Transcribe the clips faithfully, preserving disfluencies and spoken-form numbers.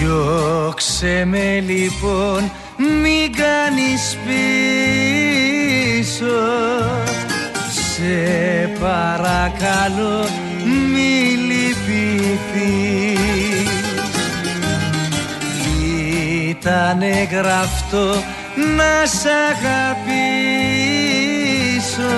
Διώξε με λοιπόν, μην κάνεις πίσω. Σε παρακαλώ μη λυπηθείς. Ήτανε γραφτό να σ' αγαπήσω.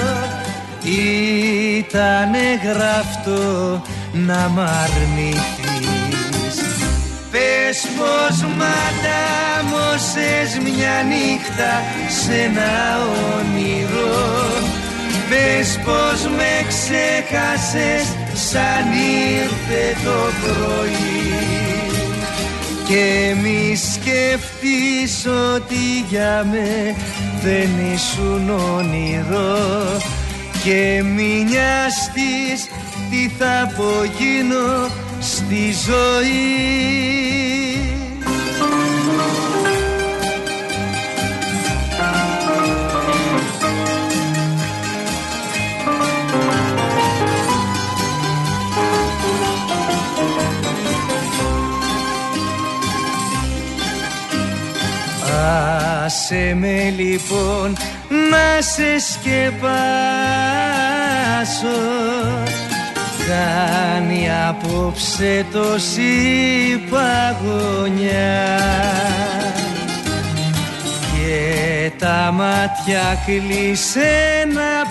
Ήτανε γραφτό να μ' αρνηθείς. Πες πως μαντάμωσες μια νύχτα σε ένα όνειρο. Πες πως με ξέχασες σαν ήρθε το πρωί. Και μη σκεφτείς ότι για με δεν ήσουν όνειρο. Και μη νοιαστείς τι θα απογίνω στη ζωή. Άσε με λοιπόν να σε σκεπάσω. Κάνει απόψε τόση παγωνιά και τα μάτια κλείσε να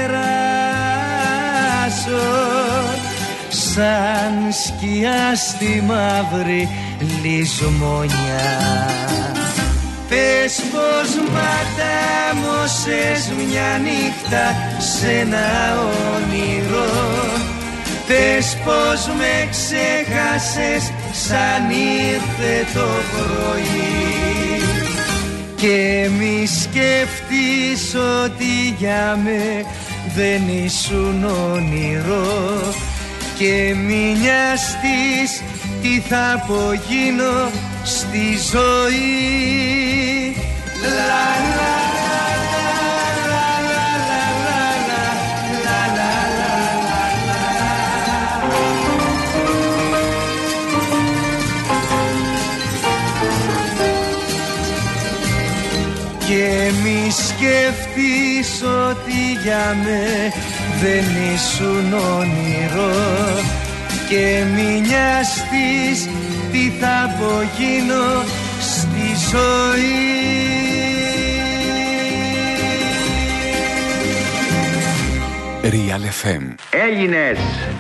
περάσω σαν σκιά στη μαύρη λησμονιά. Πες πως μαντάμωσες μια νύχτα σε ένα όνειρο. Πες πως με ξέχασες σαν ήρθε το πρωί. Και μη σκεφτείς ότι για με δεν ήσουν όνειρο. Και μη νοιαστείς τι θα απογίνω στη ζωή. Λα, λα, και μη σκεφτείς ότι για με δεν ήσουν όνειρο. Και μη νοιαστείς τι θα απογίνω στη ζωή. Real εφ εμ. Έλληνες.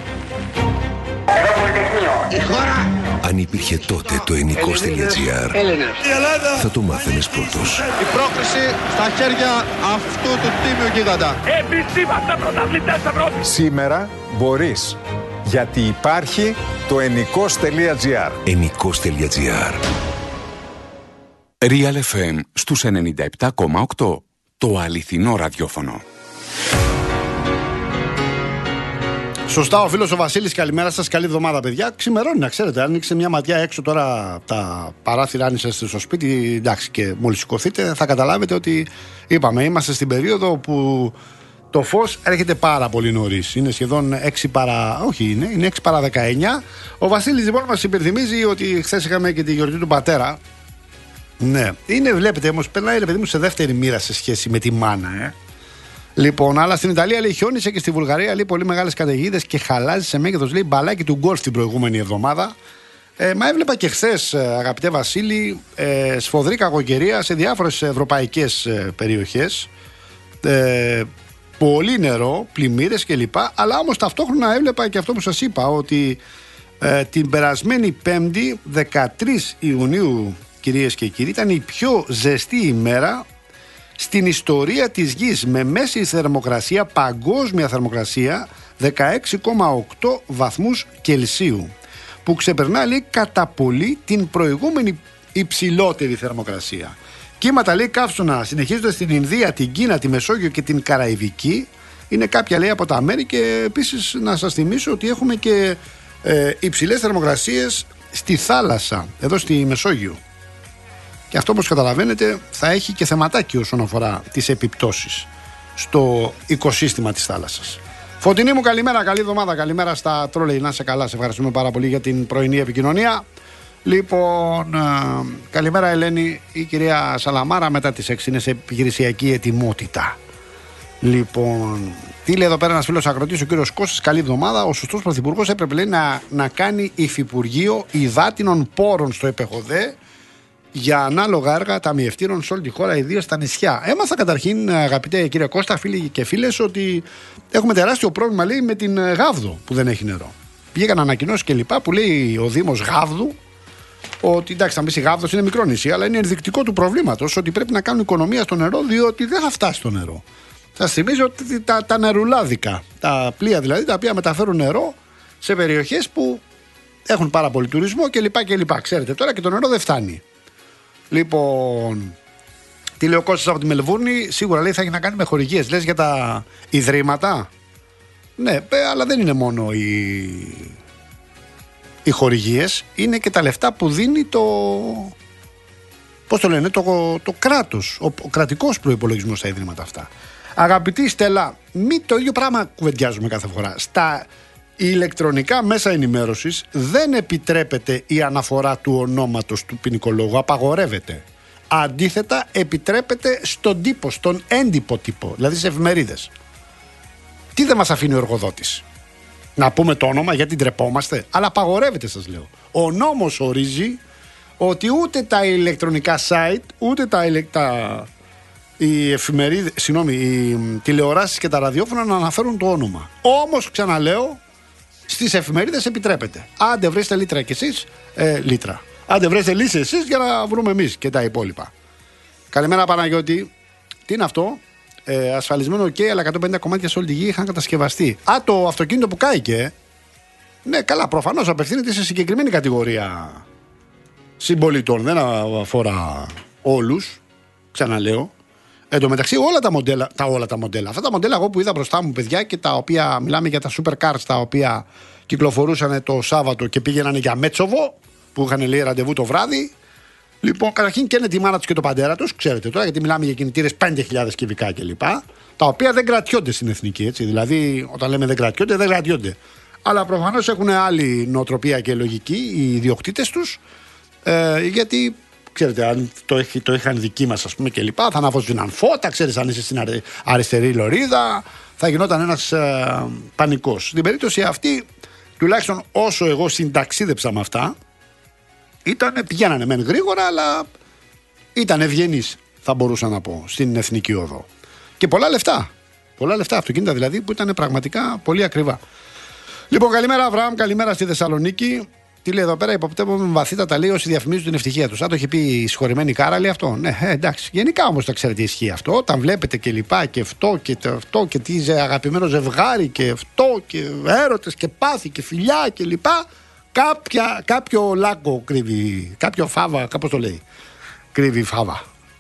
Η χώρα. Αν υπήρχε τότε το ενικός.gr, θα το μάθαινες πρώτος. Η πρόκριση στα χέρια αυτού του τίμιου γίγαντα. Εμείς είμαστε πρωταθλητές Ευρώπης. Σήμερα μπορείς, γιατί υπάρχει το ενικός.gr. ενικός.gr. Real εφ εμ στους ενενήντα επτά κόμμα οκτώ. Το αληθινό ραδιόφωνο. Σωστά, ο φίλος ο Βασίλης, καλημέρα σας, καλή εβδομάδα παιδιά. Ξημερώνει, να ξέρετε, άνοιξε μια ματιά έξω τώρα τα παράθυρα, αν είσαστε στο σπίτι, εντάξει, και μόλις σηκωθείτε θα καταλάβετε ότι είπαμε, είμαστε στην περίοδο που το φως έρχεται πάρα πολύ νωρίς. Είναι σχεδόν έξι παρά, όχι είναι, είναι έξι παρά δεκαεννιά. Ο Βασίλης λοιπόν μας υπενθυμίζει ότι χθες είχαμε και τη γιορτή του πατέρα. Ναι, είναι, βλέπετε όμως, περνάει ρε παιδί μου σε δεύτερη μοίρα σε σχέση με τη μάνα, ε. Λοιπόν, αλλά στην Ιταλία λέει χιόνισε και στη Βουλγαρία λέει πολύ μεγάλες καταιγίδες και χαλάζει σε μέγεθος λέει μπαλάκι του γκολφ την προηγούμενη εβδομάδα. Ε, μα έβλεπα και χθες, αγαπητέ Βασίλη, ε, σφοδρή κακοκαιρία σε διάφορες ευρωπαϊκές ε, περιοχές. Ε, πολύ νερό, πλημμύρες κλπ. Αλλά όμως ταυτόχρονα έβλεπα και αυτό που σας είπα, ότι ε, την περασμένη Πέμπτη, δεκατρείς Ιουνίου, κυρίες και κύριοι, ήταν η πιο ζεστή ημέρα στην ιστορία της γης, με μέση θερμοκρασία, παγκόσμια θερμοκρασία δεκαέξι κόμμα οκτώ βαθμούς Κελσίου, που ξεπερνά λέει κατά πολύ την προηγούμενη υψηλότερη θερμοκρασία. Κύματα λέει καύσωνα συνεχίζονται στην Ινδία, την Κίνα, τη Μεσόγειο και την Καραϊβική. Είναι κάποια λέει από τα μέρη, και επίσης να σας θυμίσω ότι έχουμε και ε, υψηλές θερμοκρασίες στη θάλασσα, εδώ στη Μεσόγειο. Και αυτό, όπως καταλαβαίνετε, θα έχει και θεματάκι όσον αφορά τις επιπτώσεις στο οικοσύστημα της θάλασσας. Φωτεινή μου, καλημέρα, καλή εβδομάδα, καλημέρα στα τρόλεϊ, να είσαι καλά, σε ευχαριστούμε πάρα πολύ για την πρωινή επικοινωνία. Λοιπόν, α, καλημέρα Ελένη. Η κυρία Σαλαμάρα μετά τις έξι είναι σε επιχειρησιακή ετοιμότητα. Λοιπόν, τι λέει εδώ πέρα ένας φίλος ακροτής, ο κύριος Κώστας, καλή εβδομάδα. Ο σωστός πρωθυπουργός έπρεπε λέει, να, να κάνει υφυπουργείο υδάτινων πόρων στο ΕΠΕΧΟΔΕ για ανάλογα έργα ταμιευτήρων σε όλη τη χώρα, ιδίως στα νησιά. Έμαθα καταρχήν, αγαπητέ κύριε Κώστα, φίλοι και φίλες, ότι έχουμε τεράστιο πρόβλημα λέει, με την Γάβδο που δεν έχει νερό. Πήγαν ανακοινώσεις και λοιπά που λέει ο Δήμος Γάβδου ότι εντάξει, θα μπει η Γάβδος είναι μικρό νησί, αλλά είναι ενδεικτικό του προβλήματος ότι πρέπει να κάνουν οικονομία στο νερό, διότι δεν θα φτάσει το νερό. Θα θυμίζω ότι τα, τα νερουλάδικα, τα πλοία δηλαδή, τα οποία μεταφέρουν νερό σε περιοχές που έχουν πάρα πολύ τουρισμό κλπ. Ξέρετε τώρα και το νερό δεν φτάνει. Λοιπόν, τι λέει ο Κώστας από τη Μελβούρνη, σίγουρα λέει θα έχει να κάνει με χορηγίες. Λες για τα ιδρύματα. Ναι, αλλά δεν είναι μόνο οι, οι χορηγίες, είναι και τα λεφτά που δίνει το, πώς το λένε, το, το κράτος, ο, ο κρατικός προϋπολογισμός στα ιδρύματα αυτά. Αγαπητή Στέλλα, μη το ίδιο πράγμα κουβεντιάζουμε κάθε φορά. Στα ηλεκτρονικά μέσα ενημέρωσης δεν επιτρέπεται η αναφορά του ονόματος του ποινικολόγου, απαγορεύεται. Αντίθετα, επιτρέπεται στον τύπο, στον έντυπο τύπο, δηλαδή στις εφημερίδες. Τι δεν μας αφήνει ο εργοδότης? Να πούμε το όνομα γιατί ντρεπόμαστε, αλλά απαγορεύεται, σας λέω. Ο νόμος ορίζει ότι ούτε τα ηλεκτρονικά site, ούτε τα, τα οι εφημερίδες, συγγνώμη, οι τηλεοράσεις και τα ραδιόφωνα να αναφέρουν το όνομα. Όμως, ξαναλέω, στις εφημερίδες επιτρέπεται. Άντε βρέστε λίτρα κι εσείς, ε, λίτρα. Άντε βρέστε λύση εσείς για να βρούμε εμείς και τα υπόλοιπα. Καλημέρα Παναγιώτη. Τι είναι αυτό? Ε, ασφαλισμένο οκ, okay, αλλά εκατόν πενήντα κομμάτια σε όλη τη γη είχαν κατασκευαστεί. Α, το αυτοκίνητο που κάηκε. Ναι, καλά, προφανώς απευθύνεται σε συγκεκριμένη κατηγορία συμπολιτών. Δεν αφορά όλους. Ξαναλέω. Εν τω μεταξύ, όλα τα μοντέλα, τα όλα τα μοντέλα, αυτά τα μοντέλα εγώ που είδα μπροστά μου, παιδιά, και τα οποία μιλάμε για τα supercars, τα οποία κυκλοφορούσαν το Σάββατο και πήγαιναν για Μέτσοβο, που είχαν λέει ραντεβού το βράδυ. Λοιπόν, καταρχήν καίνε τη μάνα τους και το πατέρα τους, ξέρετε τώρα, γιατί μιλάμε για κινητήρες πέντε χιλιάδες κυβικά κλπ. Τα οποία δεν κρατιόνται στην εθνική, έτσι. Δηλαδή, όταν λέμε δεν κρατιόνται, δεν κρατιόνται. Αλλά προφανώς έχουν άλλη νοοτροπία και λογική οι ιδιοκτήτες τους, ε, γιατί. Ξέρετε, αν το, έχει, το είχαν δικοί μας, ας πούμε, και λοιπά, θα αναβοσβήναν φώτα, ξέρεις, αν είσαι στην αρι, αριστερή λωρίδα, θα γινόταν ένας ε, πανικός. Στην περίπτωση αυτή, τουλάχιστον όσο εγώ συνταξίδεψα με αυτά, ήτανε, πηγαίνανε μεν γρήγορα, αλλά ήταν ευγενείς, θα μπορούσα να πω, στην εθνική οδό. Και πολλά λεφτά. Πολλά λεφτά αυτοκίνητα δηλαδή που ήταν πραγματικά πολύ ακριβά. Λοιπόν, καλημέρα Αβραάμ, καλημέρα στη Θεσσαλονίκη. Τι λέει εδώ πέρα, υποπτεύομαι με βαθύτατα λέει όσοι διαφημίζουν την ευτυχία του. Αν το έχει πει η συγχωρημένη Κάρα, λέει αυτό. Ναι, ε, εντάξει. Γενικά όμως τα ξέρετε ισχύει αυτό. Όταν βλέπετε και λοιπά και αυτό και το αυτό και τι αγαπημένο ζευγάρι και αυτό και έρωτες και πάθη και φιλιά και λοιπά, κάποια, κάποιο λάκκο κρύβει, κάποιο φάβα, κάπως το λέει. Κρύβει φάβα.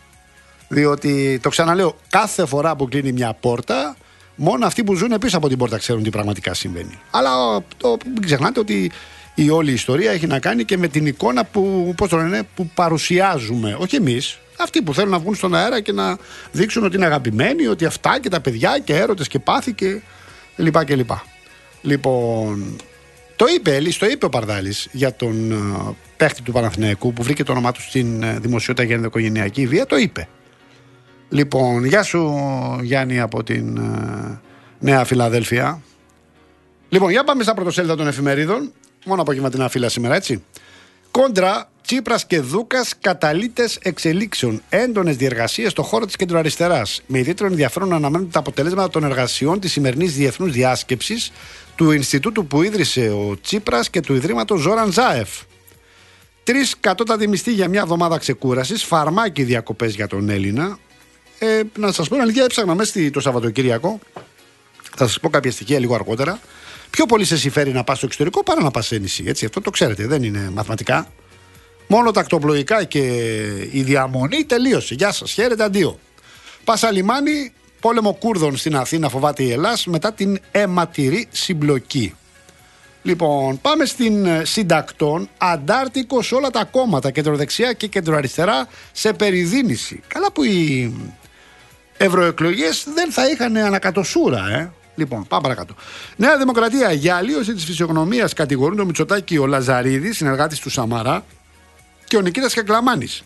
Διότι το ξαναλέω, κάθε φορά που κλείνει μια πόρτα, μόνο αυτοί που ζουν πίσω από την πόρτα ξέρουν τι πραγματικά συμβαίνει. Αλλά το, μην ξεχνάτε ότι η όλη ιστορία έχει να κάνει και με την εικόνα που, πώς το λένε, που παρουσιάζουμε. Όχι εμείς, αυτοί που θέλουν να βγουν στον αέρα και να δείξουν ότι είναι αγαπημένοι, ότι αυτά και τα παιδιά και έρωτες και πάθη και λοιπά και λοιπά. Λοιπόν, το είπε, Έλλης, το είπε ο Παρδάλης για τον uh, παίχτη του Παναθηναϊκού που βρήκε το όνομά του στην uh, δημοσιότητα για ενδοοικογενειακή βία, το είπε. Λοιπόν, γεια σου Γιάννη από την uh, Νέα Φιλαδέλφια. Λοιπόν, για πάμε στα πρωτοσέλιδα των εφημερίδων. Μόνο απογευματινά φύλλα σήμερα, έτσι. Κόντρα, Τσίπρας και Δούκας καταλύτες εξελίξεων. Έντονες διεργασίες στο χώρο της κεντροαριστεράς. Με ιδιαίτερο ενδιαφέρον αναμένονται τα αποτελέσματα των εργασιών της σημερινής διεθνούς διάσκεψης του Ινστιτούτου που ίδρυσε ο Τσίπρας και του Ιδρύματος Ζόραν Ζάεφ. Τρεις κατώτατοι μισθοί για μια εβδομάδα ξεκούρασης, φαρμάκι διακοπές για τον Έλληνα. Ε, να σας πω, αλήθεια, έψαχνα μέσα το Σαββατοκύριακο. Θα σας πω κάποια στοιχεία λίγο αργότερα. Πιο πολύ σε συμφέρει να πας στο εξωτερικό παρά να πας σε νησί. Έτσι, αυτό το ξέρετε, δεν είναι μαθηματικά. Μόνο τα ακτοπλοϊκά και η διαμονή τελείωσε. Γεια σας, χαίρετε, αντίο. Πάσα λιμάνι, πόλεμο Κούρδων στην Αθήνα φοβάται η Ελλάς μετά την αιματηρή συμπλοκή. Λοιπόν, πάμε στην Συντακτών. Αντάρτικο σε όλα τα κόμματα, κεντροδεξιά και κεντροαριστερά, σε περιδίνηση. Καλά που οι ευρωεκλογές δεν θα είχαν ανακατοσούρα, ε. Λοιπόν, πάμε παρακάτω. Νέα Δημοκρατία. Για αλλίωση της φυσιογνωμίας κατηγορούν τον Μητσοτάκη ο Λαζαρίδης, συνεργάτης του Σαμαρά. και ο Νικήτας Κακλαμάνης.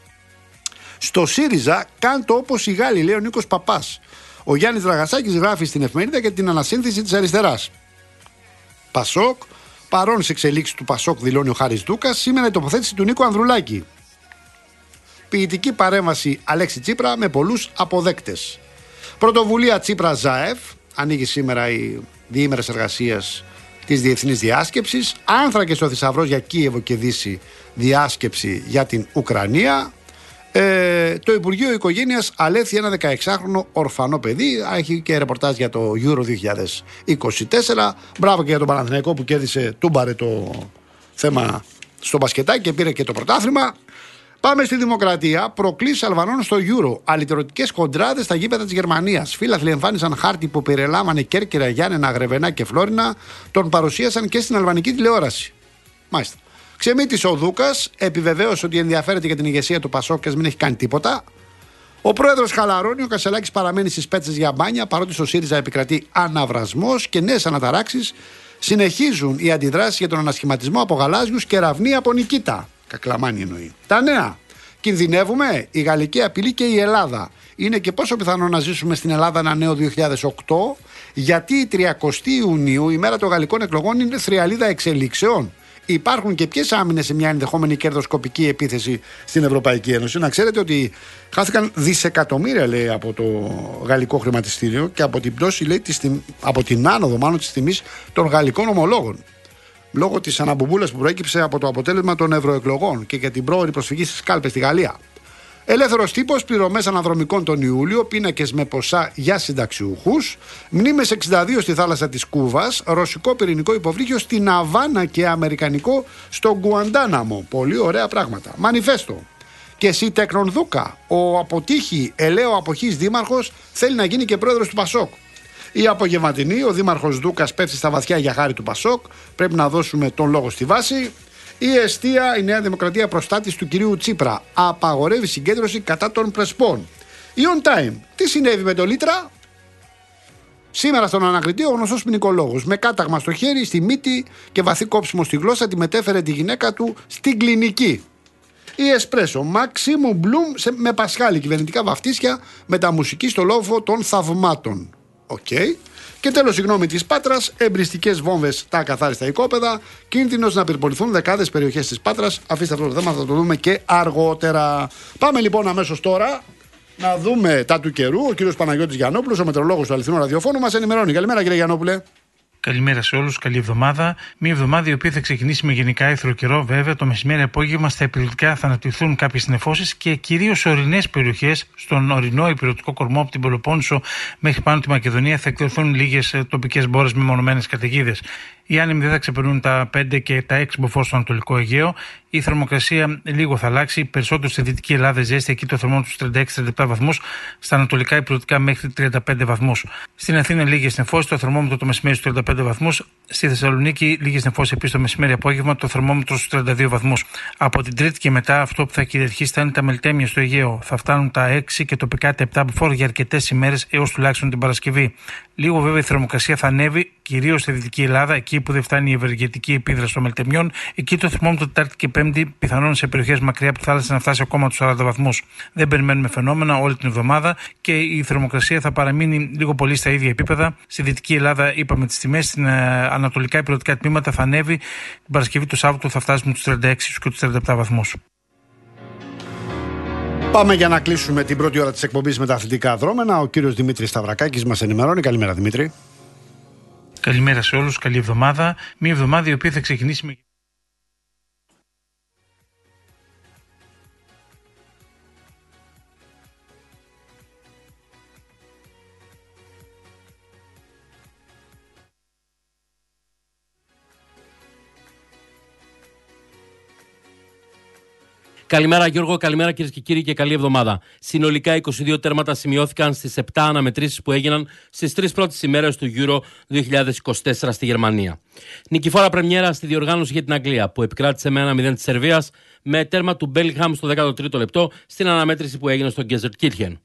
Στο ΣΥΡΙΖΑ κάντε όπως οι Γάλλοι, λέει ο Νίκος Παπάς. Ο Γιάννης Δραγασάκης γράφει στην εφημερίδα για την ανασύνθεση της αριστεράς. Πασόκ, παρόν σε εξελίξεις του Πασόκ, δηλώνει ο Χάρης Δούκας. Σήμερα η τοποθέτηση του Νίκου Ανδρουλάκη. Ποιητική παρέμβαση Αλέξη Τσίπρα με πολλούς αποδέκτες. Πρωτοβουλία Τσίπρα Ζάεφ. Ανοίγει σήμερα οι διήμερες εργασίας της Διεθνής Διάσκεψης. Άνθρακες στο θησαυρός για Κίεβο και Δύση. Διάσκεψη για την Ουκρανία. Ε, το Υπουργείο Οικογένειας αλέθη ένα δεκαεξάχρονο ορφανό παιδί. Έχει και ρεπορτάζ για το Euro δύο χιλιάδες είκοσι τέσσερα. Μπράβο και για τον Παναθηναϊκό που κέρδισε, τούμπαρε το θέμα στο μπασκετάκι και πήρε και το πρωτάθλημα. Πάμε στη Δημοκρατία. Προκλήσεις Αλβανών στο Euro. Αλυτερωτικές κοντράδες στα γήπεδα της Γερμανίας. Φίλαθλοι εμφάνισαν χάρτη που περιλάμβανε Κέρκυρα, Γιάννενα, Γρεβενά και Φλόρινα. Τον παρουσίασαν και στην αλβανική τηλεόραση. Μάλιστα. Ξεμήτης ο Δούκας επιβεβαίωσε ότι ενδιαφέρεται για την ηγεσία του Πασόκ και μην έχει κάνει τίποτα. Ο πρόεδρος χαλαρώνει, ο Κασελάκης παραμένει στις πέτσες για μπάνια, παρότι στο ΣΥΡΙΖΑ επικρατεί αναβρασμός και νέες αναταράξεις. Συνεχίζουν οι αντιδράσεις για τον ανασχηματισμό από γαλάζιους και ραυνή από Νικήτα. Κακλαμάνη εννοεί. Τα νέα. Κινδυνεύουμε, η γαλλική απειλή και η Ελλάδα. Είναι και πόσο πιθανό να ζήσουμε στην Ελλάδα ένα νέο δύο χιλιάδες οκτώ, γιατί η τριαντάτη Ιουνίου, η μέρα των γαλλικών εκλογών, είναι θριαλίδα εξελίξεων. Υπάρχουν και ποιες άμυνες σε μια ενδεχόμενη κερδοσκοπική επίθεση στην Ευρωπαϊκή Ένωση. Να ξέρετε ότι χάθηκαν δισεκατομμύρια, λέει, από το γαλλικό χρηματιστήριο και από την πτώση, λέει, της, από την άνοδο μάλλον της τιμής των γαλλικών ομολόγων. Λόγω της αναμπομπούλας που προέκυψε από το αποτέλεσμα των ευρωεκλογών και για την πρόωρη προσφυγή στις κάλπες στη Γαλλία. Ελεύθερος τύπος, πληρωμές αναδρομικών τον Ιούλιο, πίνακες με ποσά για συνταξιούχους, μνήμες εξήντα δύο στη θάλασσα της Κούβας, ρωσικό πυρηνικό υποβρύχιο στην Αβάνα και αμερικανικό στο Γκουαντάναμο. Πολύ ωραία πράγματα. Μανιφέστο. Και εσύ Τέκνον Δούκα, ο αποτύχει ελαίο αποχής δήμαρχος, θέλει να γίνει και πρόεδρος του Πασόκ. Η απογευματινή, ο δήμαρχος Δούκας πέφτει στα βαθιά για χάρη του Πασόκ, πρέπει να δώσουμε τον λόγο στη βάση. Η εστία, η Νέα Δημοκρατία προστάτης του κυρίου Τσίπρα, απαγορεύει συγκέντρωση κατά των Πρεσπών. Η On Time, τι συνέβη με τον Λίτρα? Σήμερα στον ανακριτή, ο γνωστός ποινικολόγος με κάταγμα στο χέρι, στη μύτη και βαθύ κόψιμο στη γλώσσα, τη μετέφερε τη γυναίκα του στην κλινική. Η Εσπρέσο, Μαξίμου Μπλουμ με Πασχάλη, κυβερνητικά βαφτίσια με τα μουσική στο λόφο των θαυμάτων. Οκ. Okay. Και τέλος, η γνώμη της Πάτρας, εμπριστικές βόμβες στα ακαθάριστα οικόπεδα, κίνδυνος να πυρποληθούν δεκάδες περιοχές της Πάτρας. Αφήστε αυτό το θέμα, θα το δούμε και αργότερα. Πάμε λοιπόν αμέσως τώρα να δούμε τα του καιρού. Ο κύριος Παναγιώτης Γιαννόπουλος, ο μετεωρολόγος του Αληθινού Ραδιοφώνου, μας ενημερώνει. Καλημέρα, κύριε Γιαννόπουλε. Καλημέρα σε όλους, καλή εβδομάδα. Μια εβδομάδα η οποία θα ξεκινήσει με γενικά έθρο καιρό. Βέβαια, το μεσημέρι απόγευμα στα υπηρετικά θα αναπτυχθούν κάποιες νεφώσεις και κυρίως ορεινές περιοχές. Στον ορεινό υπηρετικό κορμό από την Πελοπόννησο μέχρι πάνω τη Μακεδονία θα εκδοθούν λίγες τοπικές μπόρες με μονομένες καταιγίδες. Οι άνεμοι δεν θα ξεπερνούν τα πέντε και τα έξι μποφόρ στο Ανατολικό Αιγαίο. Η θερμοκρασία λίγο θα αλλάξει. Περισσότερο στη Δυτική Ελλάδα ζέστη, εκεί το θερμό του τριάντα έξι με τριάντα επτά βαθμούς. Στα ανατολικά υπηρετικά μέχρι τριάντα πέντε βαθμούς. Στην Αθήνα λίγες νεφώσεις, το θερμόμετρο το μεσημέρι στους τριάντα πέντε βαθμούς. Στη Θεσσαλονίκη λίγες νεφώσεις επίσης το μεσημέρι απόγευμα, το θερμόμετρο στους τριάντα δύο βαθμούς. Από την Τρίτη και μετά αυτό που θα κυριαρχήσει θα είναι τα μελτέμια στο Αιγαίο. Θα φτάνουν τα έξι και τοπικά τα επτά μποφόρ για αρκετές ημέρες έως τουλάχιστον την Παρασκευή. Λίγο βέβαια η θερμοκρασία θα ανέβει, κυρίως στη Δυτική Ελλάδα, εκεί που δεν φτάνει η ευεργετική επίδραση των μελτεμιών. Εκεί το θερμόμετρο Τετάρτη και Πέμπτη πιθανόν σε περιοχές μακριά από τη θάλασσα να φτάσει ακόμα τους σαράντα βαθμούς. Δεν περιμένουμε φαινόμενα όλη την εβδομάδα και η θερμοκρασία θα παραμείνει λίγο πολύ στα ίδια επίπεδα. Στη Δυτική Ελλάδα, είπαμε τις τιμές, στην ανατολικά υπηρετικά τμήματα θα ανέβει. Την Παρασκευή το Σάββατο θα φτάσουμε τους τριάντα έξι και τους τριάντα επτά βαθμούς. Πάμε για να κλείσουμε την πρώτη ώρα της εκπομπής με τα αθλητικά δρόμενα. Ο κύριος Δημήτρης Σταυρακάκης μας ενημερώνει. Καλημέρα, Δημήτρη. Καλημέρα σε όλους, καλή εβδομάδα. Μια εβδομάδα η οποία θα ξεκινήσει με... Καλημέρα Γιώργο, καλημέρα κυρίες και κύριοι και καλή εβδομάδα. Συνολικά είκοσι δύο τέρματα σημειώθηκαν στις επτά αναμετρήσεις που έγιναν στις τρεις πρώτες ημέρες του Euro δύο χιλιάδες είκοσι τέσσερα στη Γερμανία. Νικηφόρα πρεμιέρα στη διοργάνωση για την Αγγλία που επικράτησε με ένα μηδέν της Σερβίας με τέρμα του Μπέλιγχαμ στο δέκατο τρίτο λεπτό στην αναμέτρηση που έγινε στο Γκέζερτκίρχεν.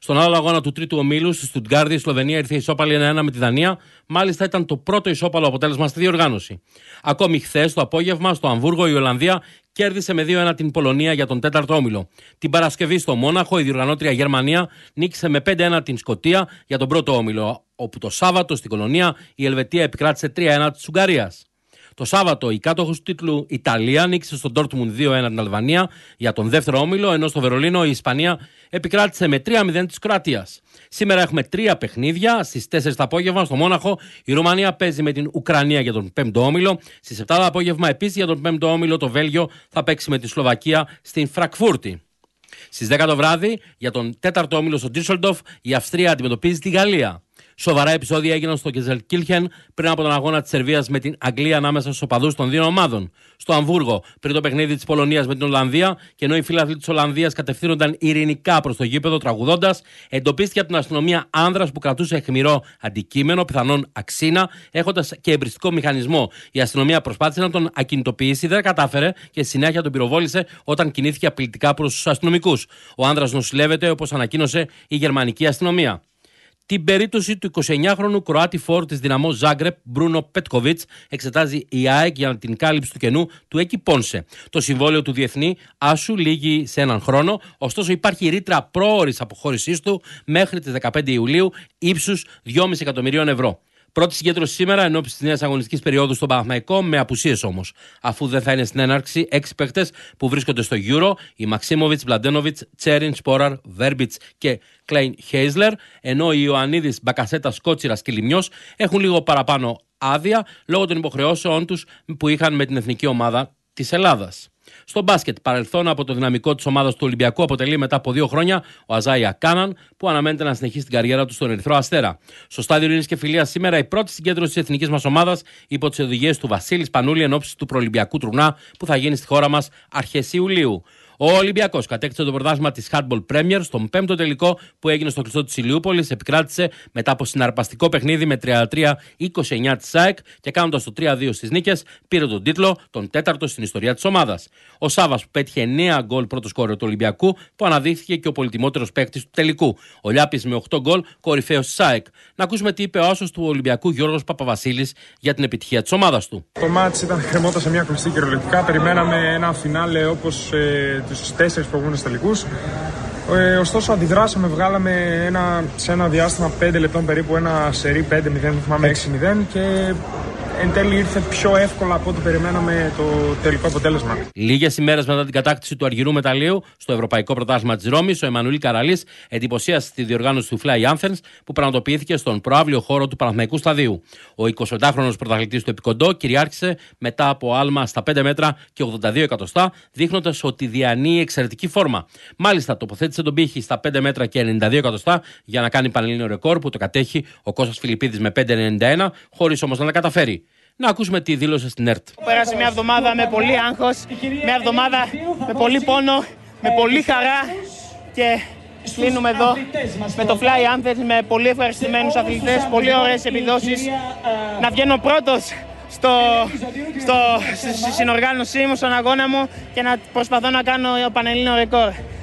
Στον άλλο αγώνα του τρίτου ομίλου, στη Στουτγκάρδη, η Σλοβενία ήρθε ισόπαλη ένα ένα με τη Δανία. Μάλιστα ήταν το πρώτο ισόπαλο αποτέλεσμα στη διοργάνωση. Ακόμη χθες το απόγευμα, στο Αμβούργο, η Ολλανδία κέρδισε με δύο ένα την Πολωνία για τον τέταρτο όμιλο. Την Παρασκευή στο Μόναχο, η διοργανώτρια Γερμανία νίκησε με πέντε ένα την Σκωτία για τον πρώτο όμιλο, όπου το Σάββατο στην Κολονία η Ελβετία επικράτησε τρία ένα της Ουγγαρίας. Το Σάββατο η κάτοχος του τίτλου Ιταλία νίκησε στον Ντόρτμουντ δύο ένα την Αλβανία για τον δεύτερο όμιλο, ενώ στο Βερολίνο η Ισπανία επικράτησε με τρία μηδέν της Κροατίας. Σήμερα έχουμε τρία παιχνίδια. Στις τέσσερις το απόγευμα στο Μόναχο η Ρουμανία παίζει με την Ουκρανία για τον πέμπτο όμιλο. Στις επτά το απόγευμα επίσης για τον πέμπτο όμιλο το Βέλγιο θα παίξει με τη Σλοβακία στην Φραγκφούρτη. Στις δέκα το βράδυ για τον τέταρτο όμιλο στο Ντίσσελντορφ η Αυστρία αντιμετωπίζει τη Γαλλία. Σοβαρά επεισόδια έγιναν στο Γκεζελκίλχεν πριν από τον αγώνα της Σερβίας με την Αγγλία ανάμεσα στους οπαδούς των δύο ομάδων. Στο Αμβούργο, πριν το παιχνίδι της Πολωνίας με την Ολλανδία, και ενώ οι φίλαθλοι της Ολλανδίας κατευθύνονταν ειρηνικά προς το γήπεδο τραγουδώντας, εντοπίστηκε από την αστυνομία άνδρας που κρατούσε αιχμηρό αντικείμενο, πιθανόν αξίνα, έχοντας και εμπριστικό μηχανισμό. Η αστυνομία προσπάθησε να τον ακινητοποιήσει, δεν κατάφερε και συνέχεια τον πυροβόλησε όταν κινήθηκε απειλητικά προς τους αστυνομικούς. Ο άνδρας νοσηλεύεται, όπως ανακοίνωσε η γερμανική αστυνομία. Την περίπτωση του εικοσιεννιάχρονου Κροάτη φόρ της Δυναμό Ζάγκρεπ, Μπρούνο Πέτκοβιτς, εξετάζει η ΑΕΚ για την κάλυψη του κενού του Έκι Πόνσε. Το συμβόλαιο του διεθνή Άσου λήγει σε έναν χρόνο, ωστόσο υπάρχει ρήτρα πρόωρης αποχώρησής του μέχρι τις δεκαπέντε Ιουλίου ύψους δυόμισι εκατομμυρίων ευρώ. Πρώτη συγκέντρωση σήμερα εν ώψη τη νέα αγωνιστική περίοδου στον Παναθηναϊκό, με απουσίες όμως. Αφού δεν θα είναι στην έναρξη έξι παίκτες που βρίσκονται στο Euro, οι Μαξίμοβιτς, Μπλαντένοβιτς, Τσέριν, Σπόραρ, Βέρμπιτς και Κλέιν Χέισλερ, ενώ οι Ιωαννίδης, Μπακασέτα, Σκότσιρας και Λιμιός έχουν λίγο παραπάνω άδεια λόγω των υποχρεώσεών τους που είχαν με την εθνική ομάδα της Ελλάδας. Στο μπάσκετ, παρελθόν από το δυναμικό της ομάδας του Ολυμπιακού αποτελεί μετά από δύο χρόνια ο Αζάια Κάναν, που αναμένεται να συνεχίσει την καριέρα του στον Ερυθρό Αστέρα. Στο στάδιο Ειρήνης και Φιλίας σήμερα η πρώτη συγκέντρωση της εθνικής μας ομάδας υπό τις οδηγίες του Βασίλη Σπανούλη εν ώψη του προολυμπιακού τουρνά που θα γίνει στη χώρα μας αρχές Ιουλίου. Ο Ολυμπιακός κατέκτησε το πρωτάθλημα της Handball Premier στον πέμπτο τελικό που έγινε στο κλειστό της Ηλιούπολης. Επικράτησε μετά από συναρπαστικό παιχνίδι με τριάντα τρία είκοσι εννιά της ΑΕΚ και κάνοντας το τρία δύο στις νίκες πήρε τον τίτλο, τον τέταρτο στην ιστορία της ομάδας. Ο Σάβας που πέτυχε εννέα γκολ πρώτο σκόρερ του Ολυμπιακού, που αναδείχθηκε και ο πολυτιμότερος παίκτης του τελικού. Ο Λιάπης με οκτώ γκολ, κορυφαίος της ΑΕΚ. Να ακούσουμε τι είπε ο άσος του Ολυμπιακού Γιώργος Παπαβασίλης για την επιτυχία της ομάδας του. Το μάτς ήταν κρεμότα σε μια κλειστή κυριολεκτικά. Περιμέναμε ένα φινάλε όπως ε, τους τέσσερις προηγούμενους τελικούς. Ε, ωστόσο αντιδράσαμε, βγάλαμε ένα, σε ένα διάστημα πέντε λεπτών περίπου ένα σερί πέντε μηδέν, θυμάμαι έξι μηδέν, και εν τέλει ήρθε πιο εύκολα από ό,τι περιμέναμε το τελικό αποτέλεσμα. Λίγες ημέρες μετά την κατάκτηση του αργυρού μεταλλίου στο Ευρωπαϊκό Πρωτάθλημα της Ρώμης, ο Εμμανουήλ Καραλής εντυπωσίασε τη διοργάνωση του Fly Athens που πραγματοποιήθηκε στον προαύλιο χώρο του Παναθηναϊκού Σταδίου. Ο εικοσιοκτάχρονος πρωταθλητής του Επικοντό κυριάρχησε μετά από άλμα στα πέντε μέτρα και ογδόντα δύο εκατοστά, δείχνοντας ότι διανύει εξαιρετική φόρμα. Μάλιστα, τοποθέτησε τον πύχη στα πέντε μέτρα και ενενήντα δύο εκατοστά για να κάνει πανελλήνιο ρεκόρ που το κατέχει ο Κώστας Φιλιππίδης με πέντε ενενήντα ένα, χωρίς όμως να τα καταφέρει. Να ακούσουμε τι δήλωσε στην ΕΡΤ. Πέρασε μια εβδομάδα με πολύ άγχος, μια εβδομάδα με πολύ πόνο, με πολύ χαρά, και κλείνουμε εδώ με το Fly Athens με πολύ ευχαριστημένους αθλητές, πολύ ωραίες επιδόσεις. Να βγαίνω πρώτος στο, στο, στη συνοργάνωσή μου, στον αγώνα μου, και να προσπαθώ να κάνω πανελλήνιο ρεκόρ.